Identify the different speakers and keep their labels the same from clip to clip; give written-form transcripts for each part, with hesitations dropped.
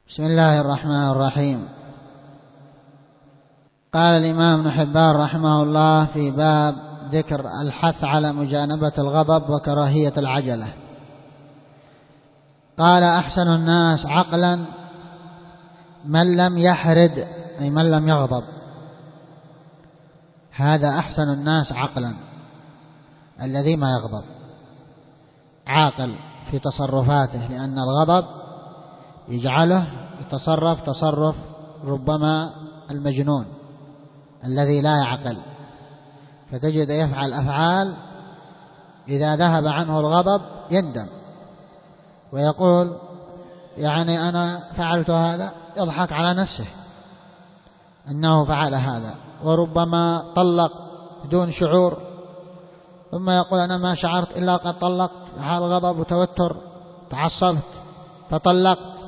Speaker 1: بسم الله الرحمن الرحيم. قال الإمام ابن حبان رحمه الله في باب ذكر الحث على مجانبة الغضب وكراهية العجلة. قال: أحسن الناس عقلا من لم يحرد، أي من لم يغضب. هذا أحسن الناس عقلا، الذي ما يغضب، عاقل في تصرفاته، لأن الغضب يجعله يتصرف تصرف ربما المجنون الذي لا يعقل، فتجد يفعل أفعال إذا ذهب عنه الغضب يندم ويقول يعني أنا فعلت هذا، يضحك على نفسه أنه فعل هذا، وربما طلق بدون شعور ثم يقول أنا ما شعرت إلا قد طلقت، حال غضب وتوتر، تعصبت فطلقت،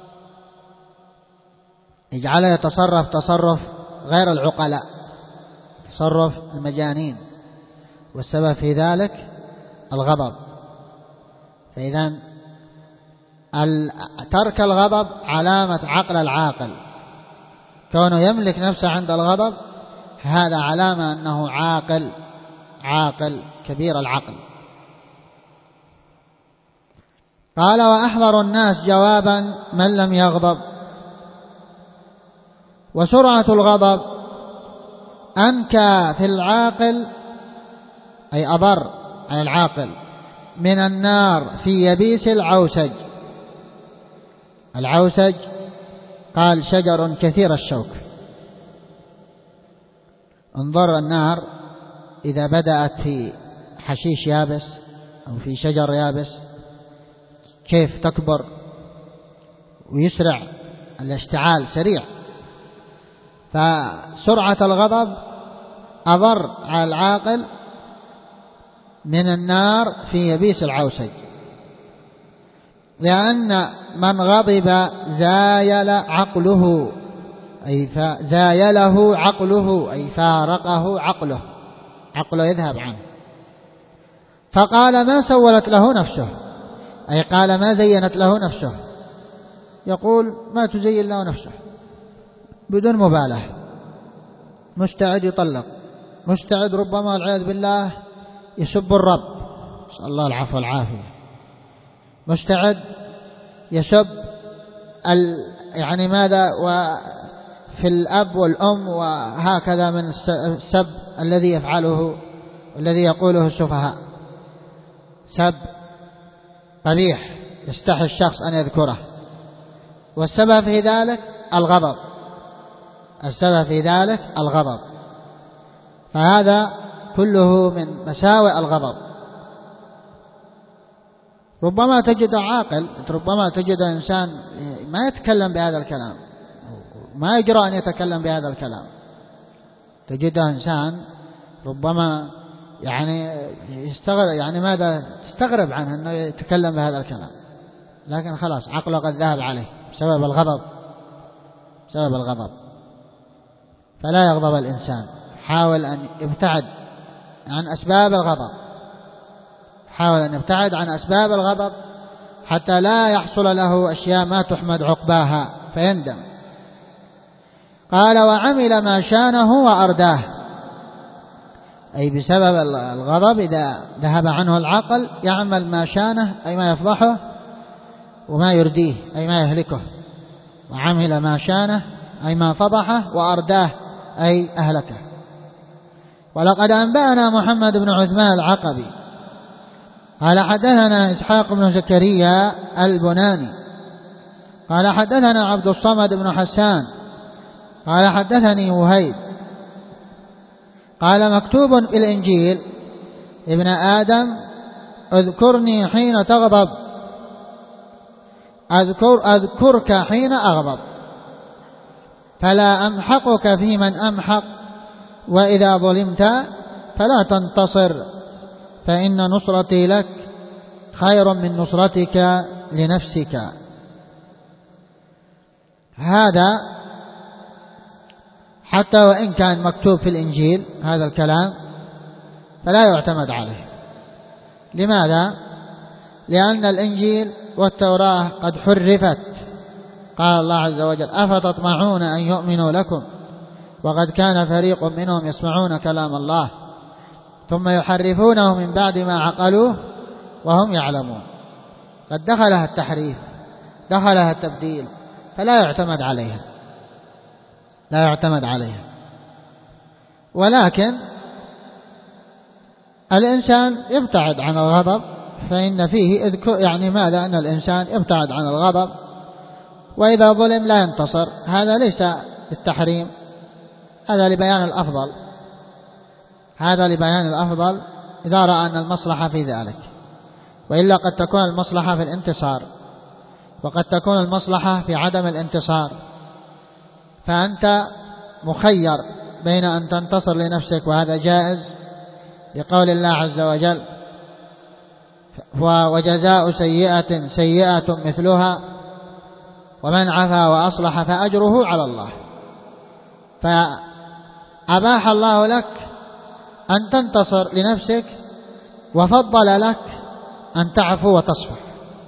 Speaker 1: يجعله يتصرف تصرف غير العقلاء، تصرف المجانين، والسبب في ذلك الغضب. فإذا ترك الغضب علامة عقل العاقل، كونه يملك نفسه عند الغضب هذا علامة أنه عاقل كبير العقل. قال: وأحذر الناس جوابا من لم يغضب. وسرعة الغضب أنكى في العاقل، أي أضر على العاقل، من النار في يبيس العوسج. العوسج قال شجر كثير الشوك. انظر النار إذا بدأت في حشيش يابس أو في شجر يابس كيف تكبر ويسرع الاشتعال سريع. فسرعة الغضب أضر على العاقل من النار في يبيس العوسج، لأن من غضب زايل عقله، أي زايله عقله، أي فارقه عقله يذهب عنه. فقال: ما سولت له نفسه، أي قال ما زينت له نفسه، يقول ما تزين له نفسه بدون مبالاة، مستعد يطلق، مستعد ربما والعياذ بالله يسب الرب، نسأل الله العفو والعافية، مستعد يسب يعني ماذا، وفي الأب والأم، وهكذا من السب الذي يفعله الذي يقوله السفهاء، سب قبيح يستحي الشخص أن يذكره. والسبب في ذلك الغضب، السبب في ذلك الغضب. فهذا كله من مساوئ الغضب. ربما تجد عاقل، ربما تجد إنسان ما يتكلم بهذا الكلام، ما يجرأ أن يتكلم بهذا الكلام، تجد إنسان ربما يعني يستغرب، يعني ماذا تستغرب عنه أنه يتكلم بهذا الكلام، لكن خلاص عقله قد ذهب عليه بسبب الغضب، بسبب الغضب. فلا يغضب الإنسان، حاول أن يبتعد عن أسباب الغضب، حاول أن يبتعد عن أسباب الغضب حتى لا يحصل له أشياء ما تحمد عقباها فيندم. قال: وعمل ما شانه وأرداه، أي بسبب الغضب إذا ذهب عنه العقل يعمل ما شانه، أي ما يفضحه، وما يرديه، أي ما يهلكه. وعمل ما شانه أي ما فضحه، وأرداه أي أهلكه. ولقد أنبأنا محمد بن عثمان العقبي قال: حدثنا إسحاق بن زكريا البناني قال: حدثنا عبد الصمد بن حسان قال: حدثني وهيب قال: مكتوب في الإنجيل: ابن آدم اذكرني حين تغضب، أذكرك حين أغضب، فلا أمحقك في من أمحق، وإذا ظلمت فلا تنتصر، فإن نصرتي لك خير من نصرتك لنفسك. هذا حتى وإن كان مكتوب في الإنجيل هذا الكلام فلا يعتمد عليه. لماذا؟ لأن الإنجيل والتوراة قد حرفت قال الله عز وجل: أفتطمعون أن يؤمنوا لكم وقد كان فريق منهم يسمعون كلام الله ثم يحرفونه من بعد ما عقلوه وهم يعلمون. قد دخلها التحريف، دخلها التبديل، فلا يعتمد عليها، لا يعتمد عليها. ولكن الإنسان يبتعد عن الغضب، فإن فيه يعني ماذا؟ أن الإنسان يبتعد عن الغضب، وإذا ظلم لا ينتصر. هذا ليس للتحريم، هذا لبيان الأفضل، هذا لبيان الأفضل إذا رأى أن المصلحة في ذلك. وإلا قد تكون المصلحة في الانتصار، وقد تكون المصلحة في عدم الانتصار، فأنت مخير بين أن تنتصر لنفسك، وهذا جائز بقول الله عز وجل: وجزاء سيئة سيئة مثلها ومن عفا وأصلح فأجره على الله. فأباح الله لك أن تنتصر لنفسك، وفضل لك أن تعفو وتصفح،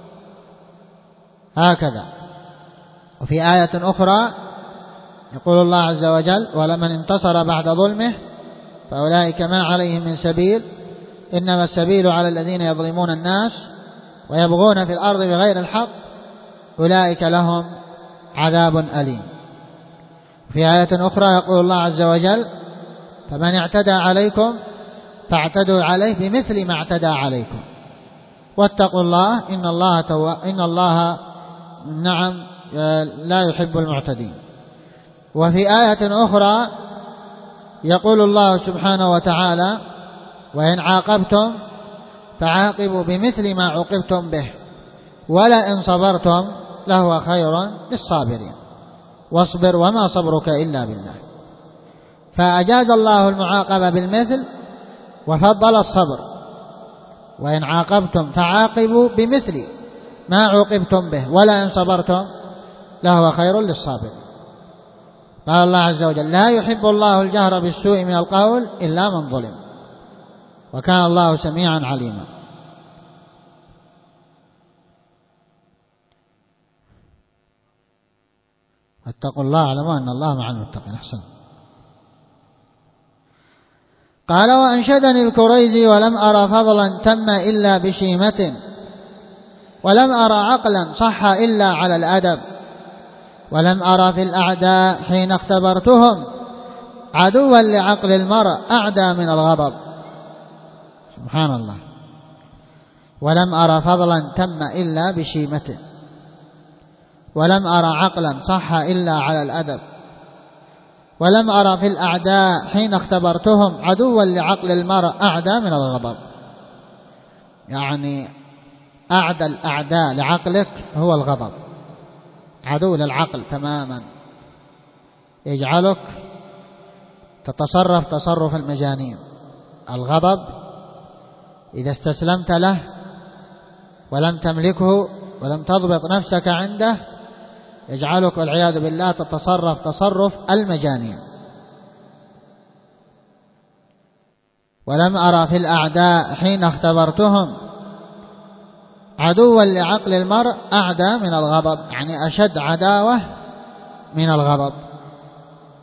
Speaker 1: هكذا. وفي آية أخرى يقول الله عز وجل: ولمن انتصر بعد ظلمه فأولئك ما عليهم من سبيل إنما السبيل على الذين يظلمون الناس ويبغون في الأرض بغير الحق أولئك لهم عذاب أليم. في آية أخرى يقول الله عز وجل: فمن اعتدى عليكم فاعتدوا عليه بمثل ما اعتدى عليكم واتقوا الله إن الله نعم لا يحب المعتدين. وفي آية أخرى يقول الله سبحانه وتعالى: وإن عاقبتم فعاقبوا بمثل ما عوقبتم به ولئن صبرتم لهو خير للصابرين واصبر وما صبرك إلا بالله. فأجاز الله المعاقبة بالمثل وفضل الصبر: وإن عاقبتم فعاقبوا بمثل ما عوقبتم به ولئن صبرتم لهو خير للصابرين. قال الله عز وجل: لا يحب الله الجهر بالسوء من القول إلا من ظلم وكان الله سميعا عليما. اتقوا الله واعلموا أن الله مع المتقين. أحسن. قال: وأنشدني الكريزي: ولم أرى فضلا تم إلا بشيمة ولم أرى عقلا صح إلا على الأدب ولم أرى في الأعداء حين اختبرتهم عدوا لعقل المرء أعدى من الغضب. سبحان الله. ولم أرى فضلا تم إلا بشيمة ولم أرى عقلا صح إلا على الأدب ولم أرى في الأعداء حين اختبرتهم عدوا لعقل المرء أعدى من الغضب. يعني أعدى الأعداء لعقلك هو الغضب، عدو للعقل تماما، يجعلك تتصرف تصرف المجانين. الغضب إذا استسلمت له ولم تملكه ولم تضبط نفسك عنده يجعلك والعياذ بالله تتصرف تصرف المجانين. ولم أرى في الأعداء حين اختبرتهم عدوا لعقل المرء أعدى من الغضب، يعني أشد عداوة من الغضب.